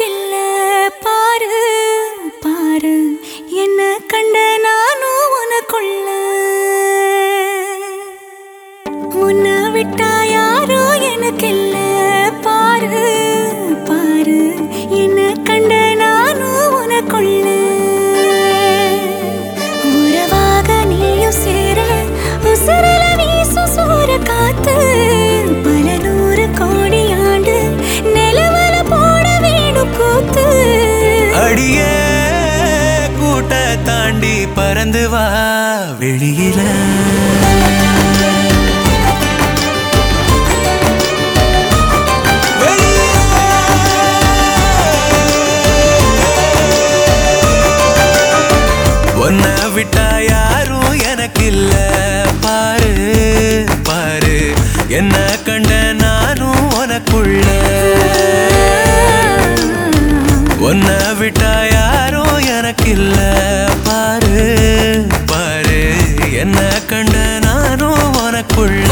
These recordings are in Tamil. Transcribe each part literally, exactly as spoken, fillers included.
எனக்கில்ல பாரு பாரு என்ன கண்ட நானும் உனக்குள்ள உன்னை விட்டா யாரோ எனக்கில்ல பாரு பாரு என்ன கண்ட நானும் உனக்குள்ள உறவாக நீயும் சேர உசுரல வீசும் சூற காத்து பல நூறு கோடி ஆண்டு நிலவல போட வேணும் கூத்து அடியே கூட்ட தாண்டி பறந்து வா வெளியில உன்னை விட்டா யாரும் எனக்கில்ல பாரு பாரு என்ன கண்ட நானும் உனக்குள்ள உன்னை விட்டா யாரும் எனக்கில்ல பாரு பாரு என்ன கண்ட நானும் உனக்குள்ள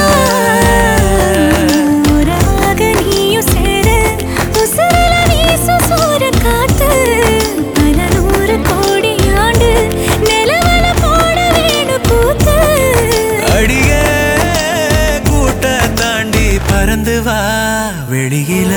பறந்து வா வெளியில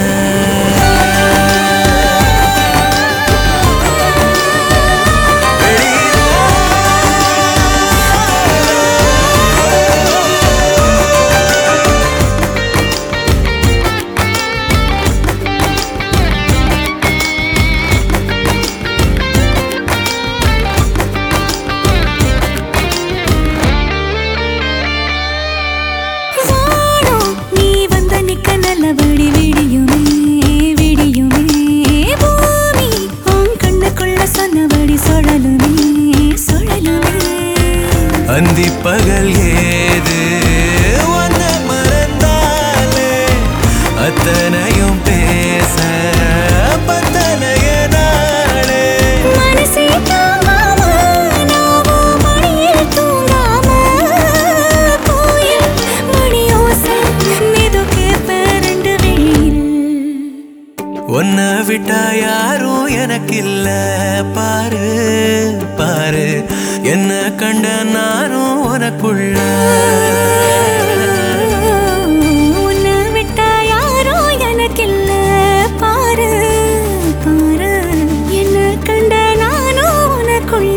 நல்லபடி விடியுமே விடியுமே பூமி உன் கண்ணுக்குள்ள சொன்னபடி சுழலுமே சுழலுமே அந்தி பகல் ஏது உன்ன மறந்தாலே அத்தனையும் பேச பத்தனைய நாளே மனசே தாங்காம நாவோ மணியில் தூங்காம கோயில் மணியோசை மெதுக்கே பரண்டு வெளியில் உன்னை விட்டா யாரும் எனக்கில்ல பாரு பாரு என்ன கண்ட நானும் உனக்குள்ள உன்னை விட்டா யாரோ எனக்கில்ல பாரு பாரு என்ன கண்ட நானும் உனக்குள்ள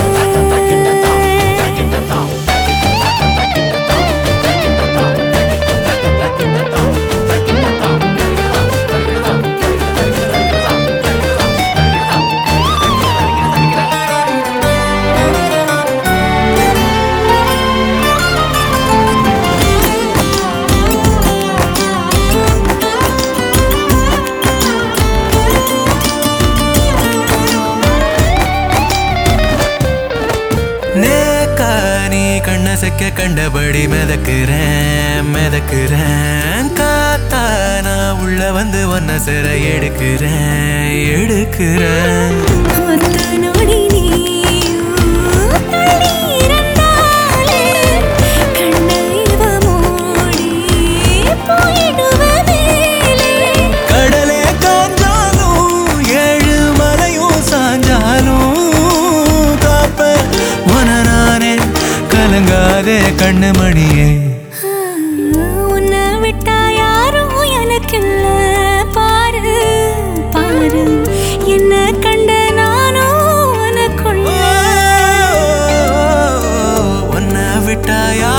கண்ணசக்க கண்டபடி மிதக்குறேன் மிதக்குறேன் காத்தா நான் உள்ள வந்து ஒன்ன சிற எடுக்கிறேன் எடுக்கிறேன் கடலே காஞ்சாலும் ஏழு மலையும் சாஞ்சாலும் காப்ப உன நானே கலங்காதே கண்ணு மணியே உன்னை விட்டா யாரும் எனக்கில்ல பாரு பாரு என்ன கண்ட நானும் உனக்குள்ள உன்னை விட்டா